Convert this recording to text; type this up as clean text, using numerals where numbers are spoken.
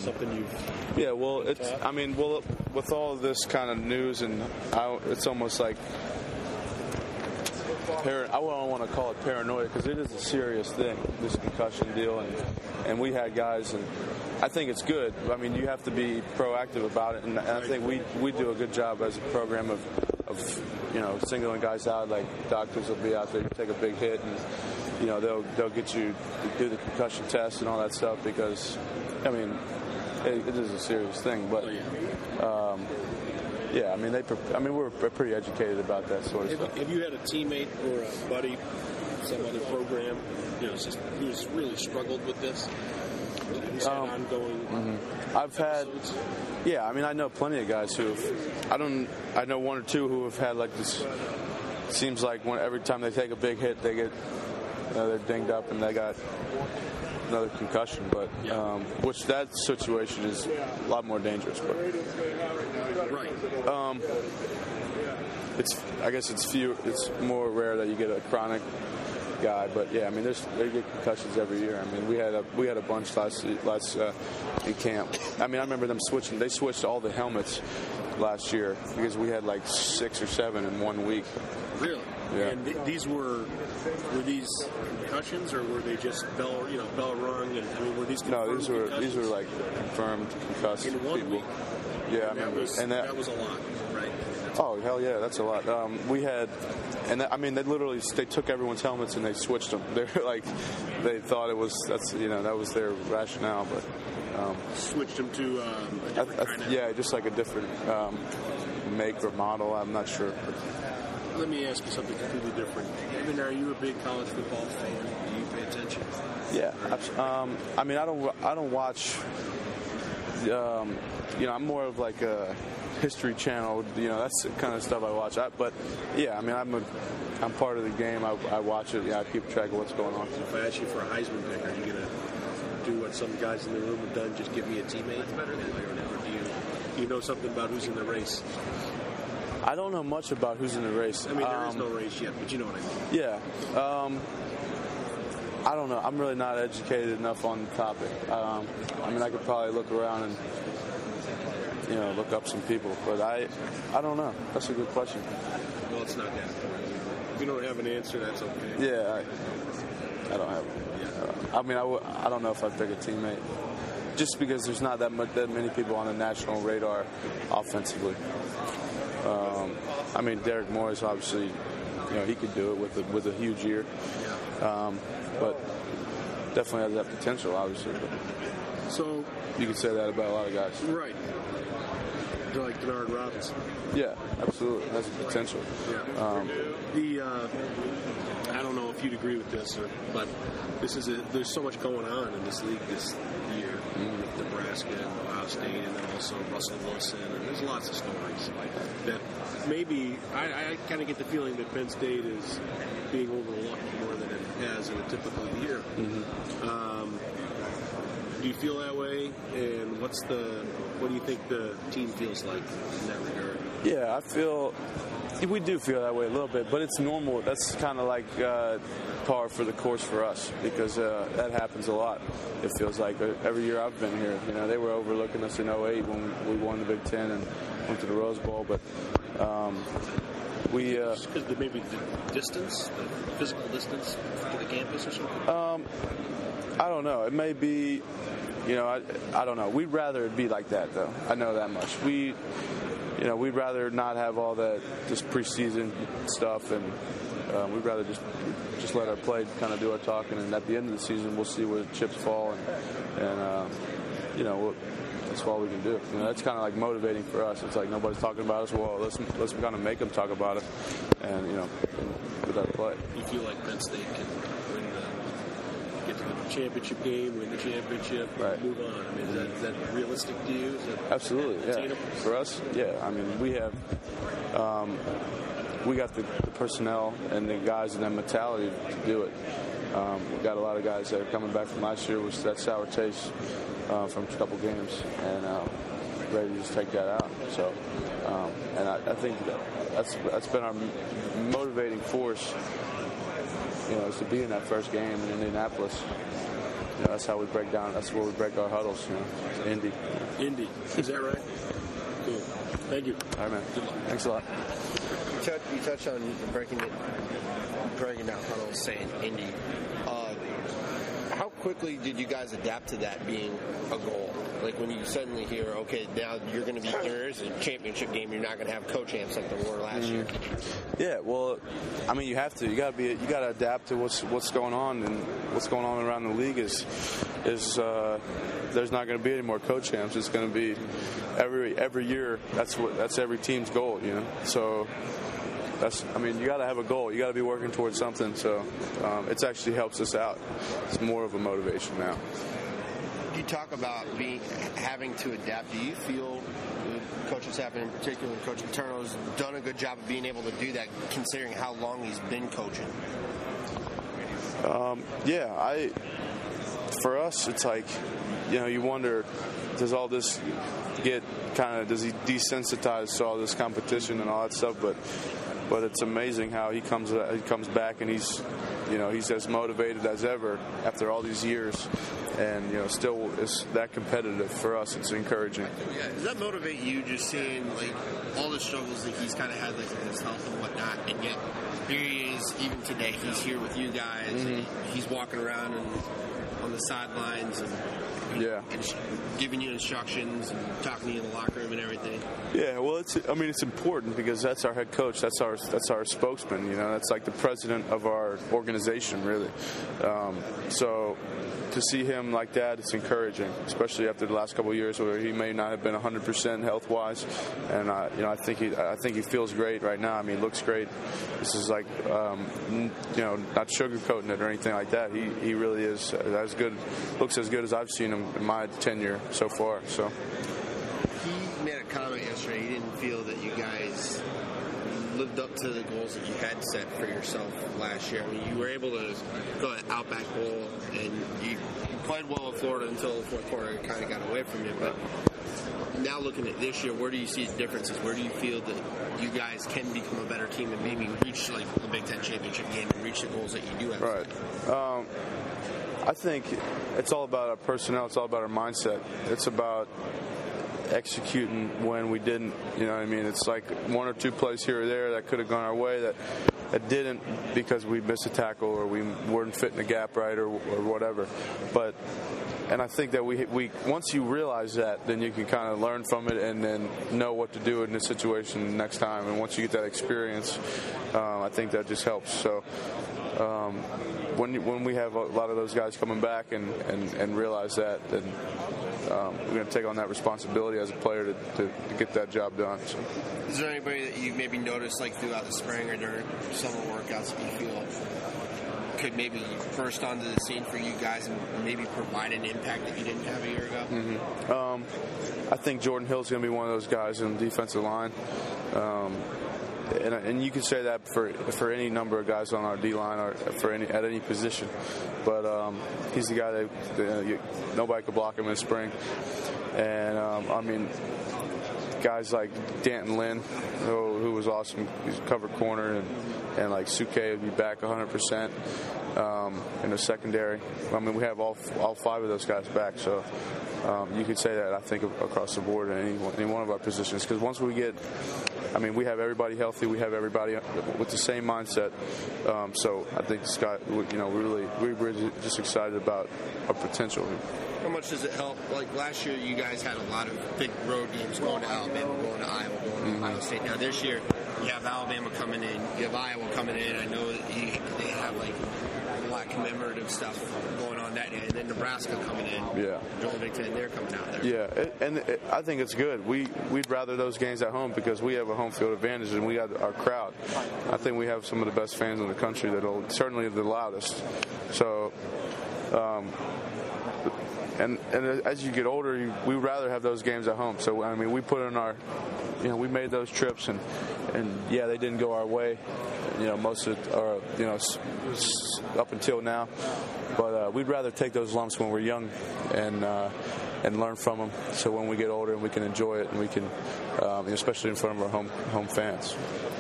something you've? Yeah, well, with all of this kind of news, and it's almost like I don't want to call it paranoia because it is a serious thing, this concussion deal, and we had guys, and I think it's good. I mean, you have to be proactive about it, and I think we do a good job as a program of singling guys out. Like doctors will be out there, you take a big hit, and they'll get you to do the concussion test and all that stuff because, I mean, it is a serious thing. But we're pretty educated about that sort of stuff. Have you had a teammate or a buddy, some other program, who's really struggled with this? Who's had ongoing? Mm-hmm. I've had, I know plenty of guys I know one or two who have had like this. It seems like every time they take a big hit, they get they're dinged up and they got another concussion. But which that situation is a lot more dangerous. But right. It's more rare that you get a chronic guy, but they get concussions every year. I mean, we had a bunch last in camp. I mean, I remember them switching. They switched all the helmets last year because we had like 6 or 7 in 1 week. Really? Yeah. And these were these concussions, or were they just bell rung? And I mean, were these confirmed concussions? These were like confirmed concussed in 1 people. week. Yeah, and I remember. That was a lot, right? Oh hell yeah, that's a lot. We had, they took everyone's helmets and they switched them. They're like, they thought that was their rationale, but switched them to a different kind of... just like a different make or model. I'm not sure. Let me ask you something completely different. I mean, are you a big college football fan? Do you pay attention? Yeah, I don't watch. I'm more of like a History Channel. That's the kind of stuff I watch. I'm part of the game. I watch it. Yeah, I keep track of what's going on. If I ask you for a Heisman pick, are you gonna do what some guys in the room have done? Just give me a teammate, or do you know something about who's in the race? I don't know much about who's in the race. I mean, there is no race yet, but you know what I mean. Yeah. I don't know. I'm really not educated enough on the topic. I could probably look around and look up some people, but I don't know. That's a good question. Well, it's not that important. If you don't have an answer, that's okay. Yeah, I don't have one. Yeah. I don't know if I'd pick a teammate, just because there's not that many people on the national radar offensively. Derek Morris, obviously, he could do it with a huge year, but definitely has that potential, obviously. So you could say that about a lot of guys, right? Like Denard Robinson. Yeah, absolutely, has the potential. Yeah. I don't know if you'd agree with this, but there's so much going on in this league this year with Nebraska and Ohio State, and then also Russell Wilson, and there's lots of stories that maybe I kind of get the feeling that Penn State is being overlooked more than it has in a typical year. Mm-hmm. Do you feel that way? And what do you think the team feels like in that regard? Yeah, we do feel that way a little bit, but it's normal. That's kind of like par for the course for us because that happens a lot. It feels like every year I've been here. They were overlooking us in 2008 when we won the Big Ten and went to the Rose Bowl, but we... Just because maybe the distance, the physical distance to the campus or something? I don't know. It may be... I don't know. We'd rather it be like that, though. I know that much. We'd rather not have all that just preseason stuff, and we'd rather just let our play kind of do our talking, and at the end of the season, we'll see where the chips fall, and that's all we can do. That's kind of like motivating for us. It's like nobody's talking about us. Well, let's kind of make them talk about it, and with our play. You feel like Penn State can get to the championship game, win the championship, right. Move on. I mean, is that realistic to you? Is that absolutely, yeah. For us, yeah. I mean, we have, we got the personnel and the guys and that mentality to do it. We've got a lot of guys that are coming back from last year with that sour taste from a couple games, and ready to just take that out. So, and I think that's been our motivating force. Is to be in that first game in Indianapolis. that's how we break down. That's where we break our huddles. Indy. Indy. Is that right? Cool. Thank you. All right, man. Good luck. Thanks a lot. You touched on breaking down huddles, saying Indy. How quickly did you guys adapt to that being a goal? Like when you suddenly hear, okay, now you're going to be there's a championship game. You're not going to have co-champs like there were last year. Yeah, well, I mean, you have to. You got to adapt to what's going on, and what's going on around the league is there's not going to be any more co-champs. It's going to be every year. That's every team's goal, So. You got to have a goal. You got to be working towards something. So it actually helps us out. It's more of a motivation now. You talk about having to adapt. Do you feel the coaching staff, and in particular Coach Paterno, has done a good job of being able to do that, considering how long he's been coaching? For us, it's like, you wonder, does all this does he desensitize to all this competition and all that stuff? But it's amazing how he comes back and he's as motivated as ever after all these years, and still is that competitive. For us, it's encouraging. Yeah, does that motivate you, just seeing like all the struggles that he's kind of had, like with his health and whatnot, and yet here he is, even today, he's here with you guys, and he's walking around and on the sidelines and giving you instructions and talking to you in the locker room and everything. Yeah, well, it's important because that's our head coach. That's our spokesman. That's like the president of our organization, really. So to see him like that, it's encouraging, especially after the last couple of years where he may not have been 100% health-wise. And I think he feels great right now. He looks great. This is like not sugarcoating it or anything like that. He really is as good. Looks as good as I've seen him in my tenure so far. So he made a comment yesterday. He didn't feel that you guys lived up to the goals that you had set for yourself last year. You were able to go at Outback Bowl, and you played well with Florida until the fourth quarter. It kind of got away from you. But now looking at this year, where do you see the differences? Where do you feel that you guys can become a better team and maybe reach like the Big Ten championship game and reach the goals that you do have? Right. I think it's all about our personnel. It's all about our mindset. It's about executing when we didn't. It's like one or two plays here or there that could have gone our way that didn't because we missed a tackle or we weren't fitting the gap right or whatever. And I think that we once you realize that, then you can kind of learn from it and then know what to do in this situation next time. And once you get that experience, I think that just helps. So when we have a lot of those guys coming back and realize that, then we're going to take on that responsibility as a player to get that job done. So. Is there anybody that you maybe noticed like throughout the spring or during summer workouts that you feel could maybe burst onto the scene for you guys and maybe provide an impact that you didn't have a year ago? I think Jordan Hill's going to be one of those guys in the defensive line. And you could say that for any number of guys on our D-line or at any position. But he's the guy that nobody could block him in the spring. And, guys like Danton Lynn, who was awesome. He's a cover corner, and like Suke would be back 100% in the secondary. We have all five of those guys back, so you could say that, I think, across the board in any one of our positions. Because once we get, we have everybody healthy. We have everybody with the same mindset. So I think Scott, we're just excited about our potential. How much does it help? Like last year, you guys had a lot of big road games going to Alabama, going to Iowa, going to Ohio State. Now this year, you have Alabama coming in, you have Iowa coming in. I know that they have like a lot of commemorative stuff going on that day, and then Nebraska coming in. Yeah. During the Big Ten, they're coming out there. Yeah, I think it's good. We'd rather those games at home because we have a home field advantage and we got our crowd. I think we have some of the best fans in the country that'll certainly the loudest. So. And as you get older, we'd rather have those games at home. So, we put in our, we made those trips, and they didn't go our way, most of it, or, up until now. But we'd rather take those lumps when we're young and learn from them. So when we get older, we can enjoy it, and we can, especially in front of our home fans.